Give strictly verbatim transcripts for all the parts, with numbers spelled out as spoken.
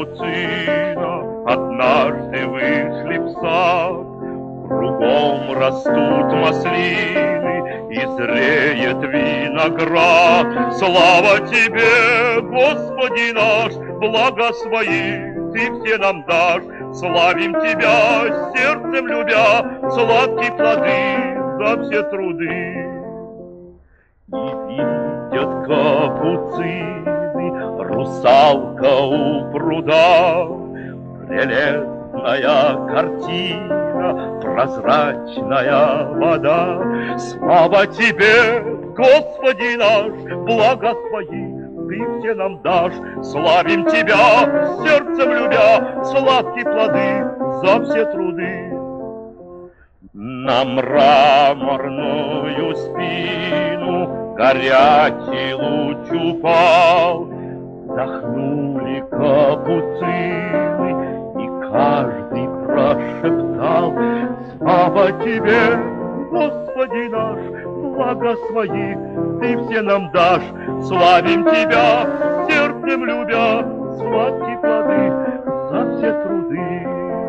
капуцина однажды вышли в сад. Кругом растут маслины и зреет виноград. Слава Тебе, Господи наш, блага свои Ты все нам дашь. Славим Тебя, сердцем любя, сладкие плоды за все труды. И видят капуцины, русалка у пруда, прелестная картина, прозрачная вода. Слава Тебе, Господи наш, блага свои Ты все нам дашь. Славим Тебя, сердцем любя, сладкие плоды за все труды. На мраморную спину горячий луч упал, вздохнули капуцины, и каждый прошептал: слава Тебе, Господи наш, блага свои Ты все нам дашь. Славим Тебя, сердцем любя, сладкие плоды за все труды.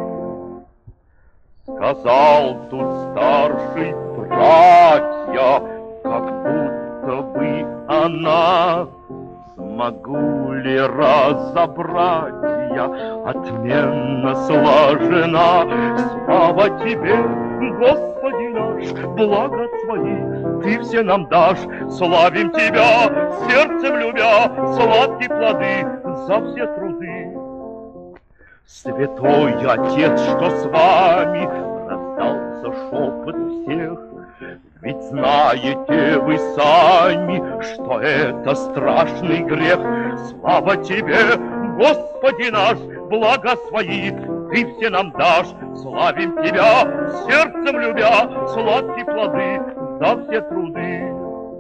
Сказал тут старший: братья, как будто бы она, смогу ли разобрать я, отменно сложена. Слава Тебе, Господи наш, блага свои Ты все нам дашь. Славим Тебя, сердцем любя, сладкие плоды за все труды. Святой Отец, что с вами, раздался шепот всех. Ведь знаете вы сами, что это страшный грех. Слава Тебе, Господи наш, блага свои Ты все нам дашь. Славим Тебя, сердцем любя, сладкие плоды за все труды.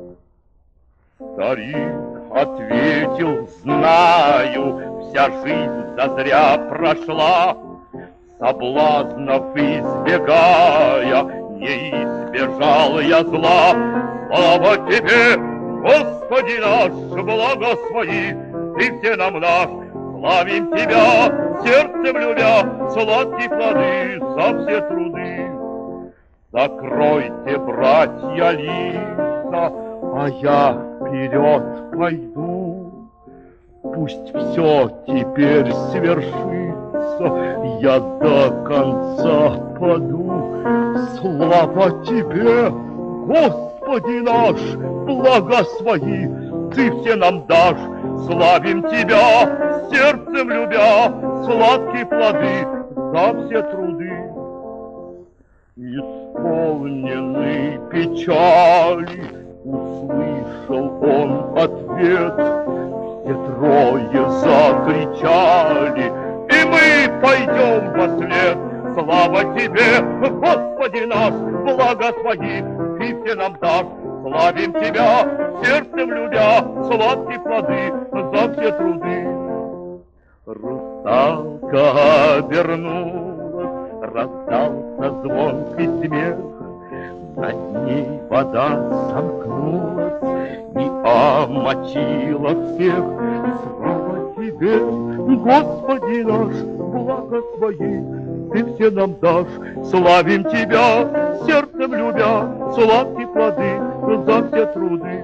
Старик ответил: знаю, вся жизнь зазря прошла, соблазнов избегая, не избежал я зла. Слава Тебе, Господи наш, блага свои Ты все нам дашь. Славим Тебя, сердцем любя, сладкие плоды за все труды. Закройте, братья, лица, а я вперед пойду. Пусть все теперь свершится, я до конца паду. Слава Тебе, Господи наш, блага свои Ты все нам дашь. Славим Тебя, сердцем любя, сладкие плоды за все труды. Исполненный печали, услышал он ответ. Все трое закричали, и мы пойдем во след. Слава Тебе, Господи наш, блага свои Ты все нам дашь. Славим Тебя, сердцем любя, сладкие плоды за все труды. Русалка обернулась, раздался звонкий смех. Над ней вода сомкнулась и омочила всех. Слава Тебе, Господи наш, блага свои Ты все нам дашь. Славим Тебя, сердцем любя, сладкие плоды за все труды.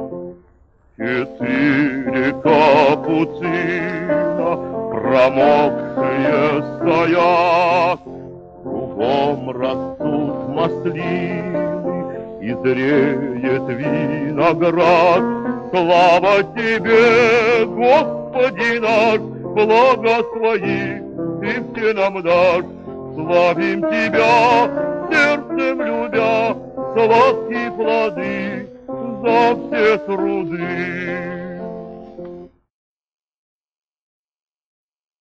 Четыре капуцина, промокшие стоят, кругом растут маслины и зреет виноград. Слава Тебе, Господи наш, блага свои Ты все нам дашь. Славим Тебя, сердцем любя, сладкие плоды за все труды.